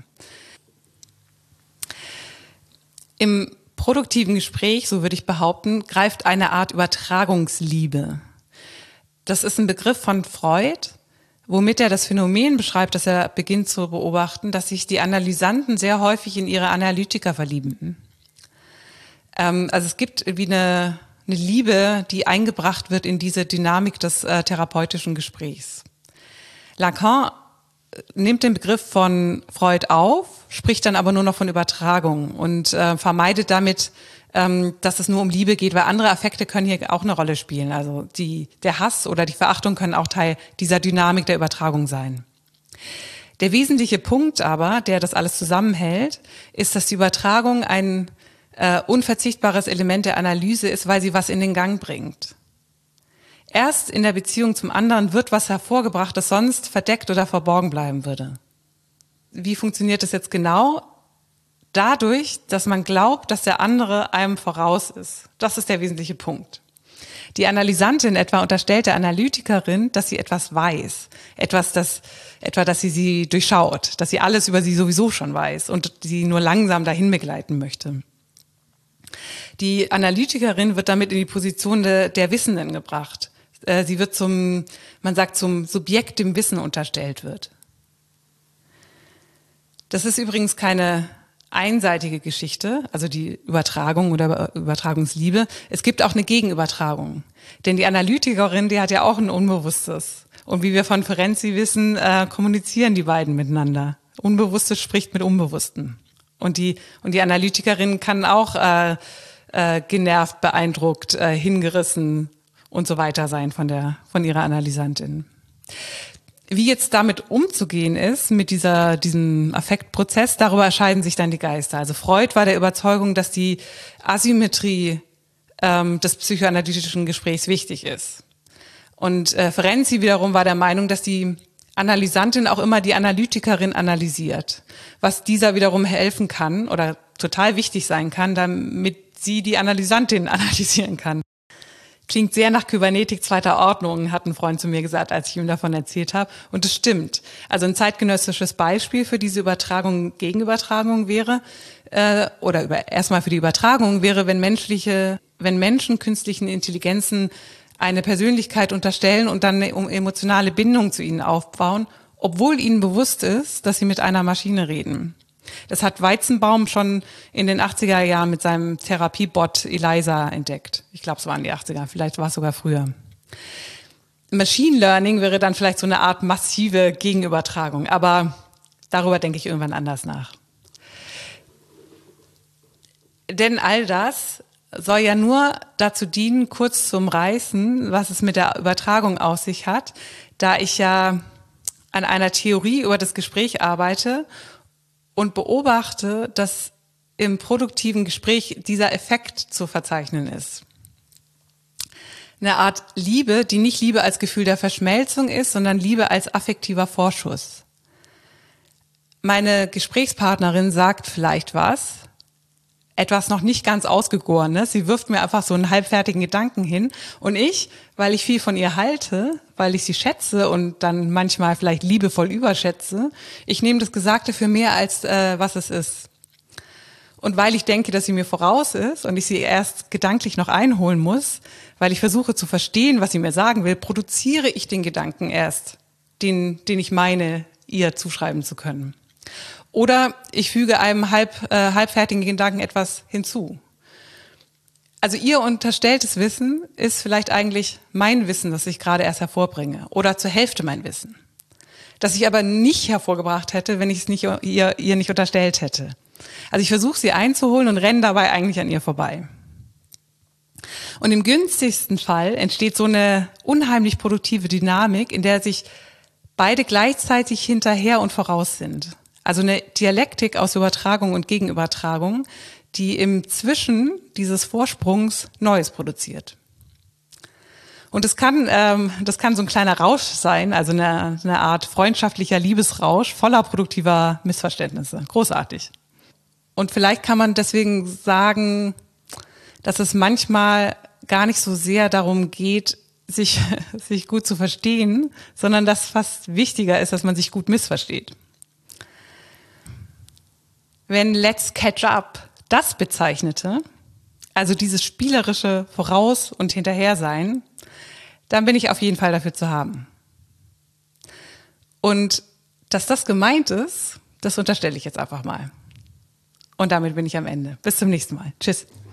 Im produktiven Gespräch, so würde ich behaupten, greift eine Art Übertragungsliebe. Das ist ein Begriff von Freud, womit er das Phänomen beschreibt, das er beginnt zu beobachten, dass sich die Analysanten sehr häufig in ihre Analytiker verlieben. Also es gibt wie eine Liebe, die eingebracht wird in diese Dynamik des therapeutischen Gesprächs. Lacan nimmt den Begriff von Freud auf, spricht dann aber nur noch von Übertragung und vermeidet damit, dass es nur um Liebe geht, weil andere Affekte können hier auch eine Rolle spielen. Also der Hass oder die Verachtung können auch Teil dieser Dynamik der Übertragung sein. Der wesentliche Punkt aber, der das alles zusammenhält, ist, dass die Übertragung ein unverzichtbares Element der Analyse ist, weil sie was in den Gang bringt. Erst in der Beziehung zum anderen wird was hervorgebracht, das sonst verdeckt oder verborgen bleiben würde. Wie funktioniert das jetzt genau? Dadurch, dass man glaubt, dass der andere einem voraus ist. Das ist der wesentliche Punkt. Die Analysantin etwa unterstellt der Analytikerin, dass sie etwas weiß, dass sie durchschaut, dass sie alles über sie sowieso schon weiß und sie nur langsam dahin begleiten möchte. Die Analytikerin wird damit in die Position der Wissenden gebracht. Sie wird zum Subjekt dem Wissen unterstellt wird. Das ist übrigens keine einseitige Geschichte, also die Übertragung oder Übertragungsliebe. Es gibt auch eine Gegenübertragung. Denn die Analytikerin, die hat ja auch ein Unbewusstes. Und wie wir von Ferenczi wissen, kommunizieren die beiden miteinander. Unbewusstes spricht mit Unbewussten. Und die Analytikerin kann auch genervt, beeindruckt, hingerissen und so weiter sein von ihrer Analysantin. Wie jetzt damit umzugehen ist, mit diesem Affektprozess, darüber scheiden sich dann die Geister. Also Freud war der Überzeugung, dass die Asymmetrie des psychoanalytischen Gesprächs wichtig ist. Und Ferenczi wiederum war der Meinung, dass die Analysantin auch immer die Analytikerin analysiert, was dieser wiederum helfen kann oder total wichtig sein kann, damit sie die Analysantin analysieren kann. Klingt sehr nach Kybernetik zweiter Ordnung, hat ein Freund zu mir gesagt, als ich ihm davon erzählt habe. Und es stimmt. Also ein zeitgenössisches Beispiel für diese Übertragung, Gegenübertragung wäre, erstmal für die Übertragung wäre, wenn Menschen künstlichen Intelligenzen eine Persönlichkeit unterstellen und dann eine emotionale Bindung zu ihnen aufbauen, obwohl ihnen bewusst ist, dass sie mit einer Maschine reden. Das hat Weizenbaum schon in den 80er Jahren mit seinem Therapiebot Eliza entdeckt. Ich glaube, es waren die 80er, vielleicht war es sogar früher. Machine Learning wäre dann vielleicht so eine Art massive Gegenübertragung, aber darüber denke ich irgendwann anders nach. Denn all das soll ja nur dazu dienen, kurz zu umreißen, was es mit der Übertragung auf sich hat, da ich ja an einer Theorie über das Gespräch arbeite und beobachte, dass im produktiven Gespräch dieser Effekt zu verzeichnen ist. Eine Art Liebe, die nicht Liebe als Gefühl der Verschmelzung ist, sondern Liebe als affektiver Vorschuss. Meine Gesprächspartnerin sagt vielleicht etwas noch nicht ganz Ausgegorenes. Sie wirft mir einfach so einen halbfertigen Gedanken hin. Und ich, weil ich viel von ihr halte, weil ich sie schätze und dann manchmal vielleicht liebevoll überschätze, ich nehme das Gesagte für mehr als was es ist. Und weil ich denke, dass sie mir voraus ist und ich sie erst gedanklich noch einholen muss, weil ich versuche zu verstehen, was sie mir sagen will, produziere ich den Gedanken erst, den ich meine, ihr zuschreiben zu können. Oder ich füge einem halbfertigen Gedanken etwas hinzu. Also ihr unterstelltes Wissen ist vielleicht eigentlich mein Wissen, das ich gerade erst hervorbringe. Oder zur Hälfte mein Wissen. Das ich aber nicht hervorgebracht hätte, wenn ich es ihr nicht unterstellt hätte. Also ich versuche sie einzuholen und renne dabei eigentlich an ihr vorbei. Und im günstigsten Fall entsteht so eine unheimlich produktive Dynamik, in der sich beide gleichzeitig hinterher und voraus sind. Also eine Dialektik aus Übertragung und Gegenübertragung, die im Zwischen dieses Vorsprungs Neues produziert. Und das kann so ein kleiner Rausch sein, also eine Art freundschaftlicher Liebesrausch voller produktiver Missverständnisse. Großartig. Und vielleicht kann man deswegen sagen, dass es manchmal gar nicht so sehr darum geht, sich gut zu verstehen, sondern dass fast wichtiger ist, dass man sich gut missversteht. Wenn Let's Catch Up das bezeichnete, also dieses spielerische Voraus- und Hinterhersein, dann bin ich auf jeden Fall dafür zu haben. Und dass das gemeint ist, das unterstelle ich jetzt einfach mal. Und damit bin ich am Ende. Bis zum nächsten Mal. Tschüss.